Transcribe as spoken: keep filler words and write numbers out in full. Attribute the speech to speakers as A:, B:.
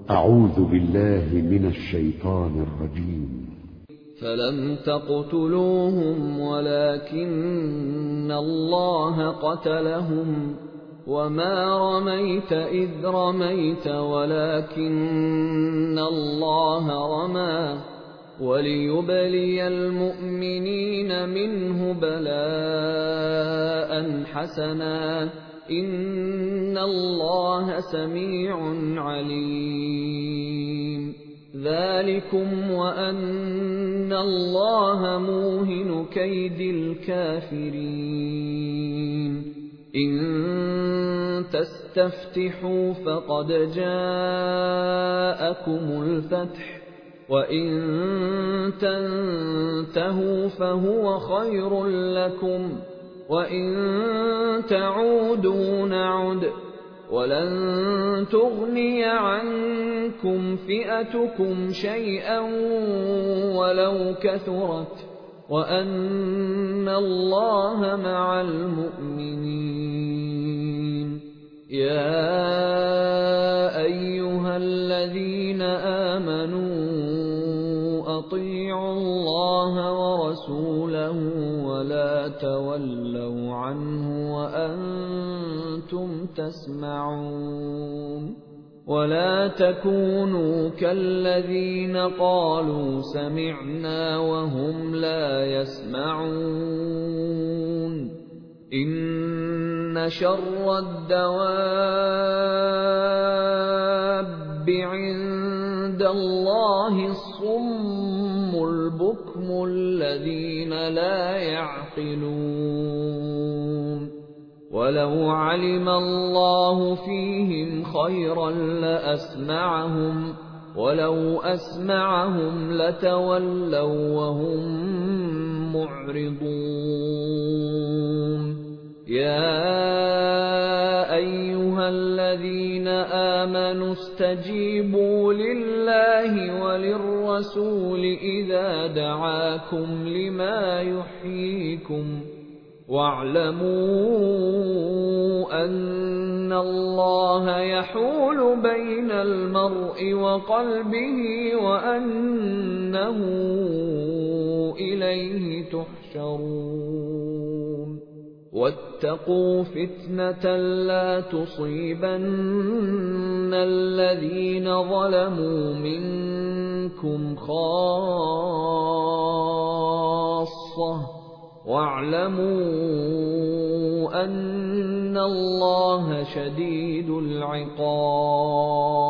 A: أعوذ بالله من الشيطان الرجيم.
B: فلم تقتلوهم ولكن الله قتلهم وما رميت إذ رميت ولكن الله رمى وليبلي المؤمنين منه بلاء حسنا إن الله سميع عليم. ذلكم وأن الله موهن كيد الكافرين. إن تستفتحوا فقد جاءكم الفتح وإن تنتهوا فهو خير لكم وإن تعودوا نعد ولن تغني عنكم فئتكم شيئا ولو كثرت وأن الله مع المؤمنين. يا أيها الذين آمنوا أطيعوا الله ورسوله ولا تولوا عنه وأنتم تسمعون. ولا تكونوا كالذين قالوا سمعنا وهم لا يسمعون. إن شر الدواب عند الله الصم البكم الذين لا يعقلون. ولو علم الله فيهم خيرا لأسمعهم ولو أسمعهم لتولوا وهم معرضون. يا أيها الذين آمنوا استجيبوا لله وللرسول إذا دعاكم لما يحييكم واعلموا أن الله يحول بين المرء وقلبه وأنه إليه تحشرون. واتقوا فتنة لا تصيبن الذين ظلموا منكم خاصة واعلموا أن الله شديد العقاب.